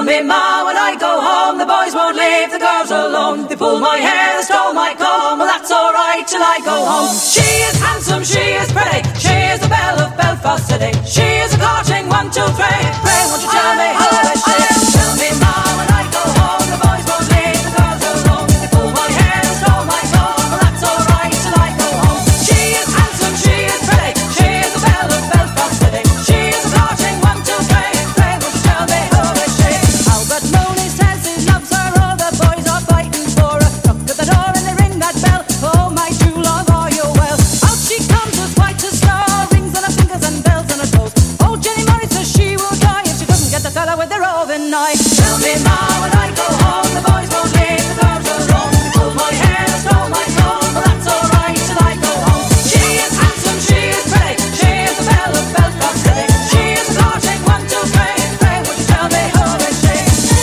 Tell me, Ma, when I go home, the boys won't leave the girls alone. They pull my hair, they stole my comb. Well, that's alright till I go home. She is handsome, she is pretty. She is the belle of Belfast City. She is a courting 1, 2, 3. Pray, won't you tell me how is she? Tell me, Ma, when I go home, the boys won't leave the girls alone. They pull my hair, they stole my comb. Well, that's alright till I go home. She is handsome, she is pretty. She is the belle of Belfast City. She is a courting 1, 2, 3. Pray, won't you tell me how is she? Albert Mooney says he loves her. All the boys are fighting for her. Knock at the door and they ring that bell. Oh, my true love, are you well? Out she comes as white as snow. Rings on her fingers and bells on her toes. Oh, Jenny Murray says she will die if she doesn't get the fella with the roving knife. Tell me, Ma, when I go home, the boys won't leave the girls alone. They pull my hair, they stole my comb. Well, that's alright till I go home. She is handsome, she is pretty. She is the belle of Belfast City. She is a courting 1, 2, 3. Pray, would you tell me how is she?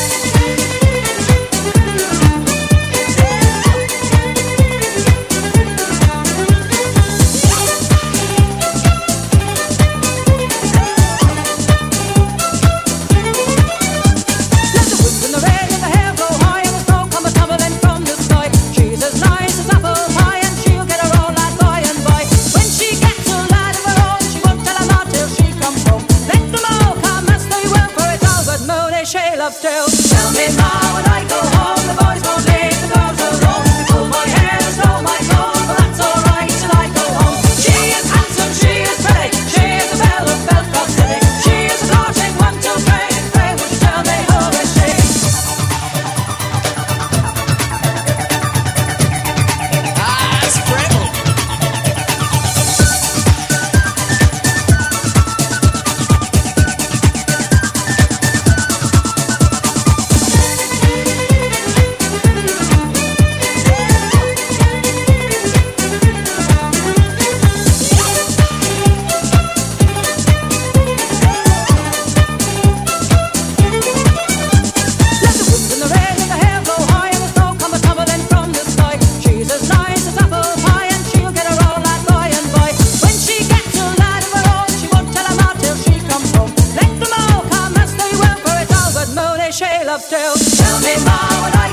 Let the wind and the rain and the hair blow high and the snow come a-tumbling from the sky. She's as nice as apple pie and she'll get her own lad by and by. When she gets a lad of her own, she won't tell him not till she comes home. Let them all come as they will, for it's Albert Mooney she loves still. Tell me, Ma, when I go home, the boys won't leave the girls alone. They pull my hair, they stole my comb. Well, that's alright till I go home. She is handsome, she is pretty. She is the belle of Belfast City. She is a courting 1, 2, 3. Pray, would you tell me how is she? Spreadle. Let the wind and the rain and the hair blow high and the snow come a-tumbling from the sky. She's as nice as apple pie and she'll get her own lad by and by. When she gets a lad of her own, she won't tell him not till she comes home. Let them all come as they will, for it's Albert Mooney she loves still. Tell me, Ma, when I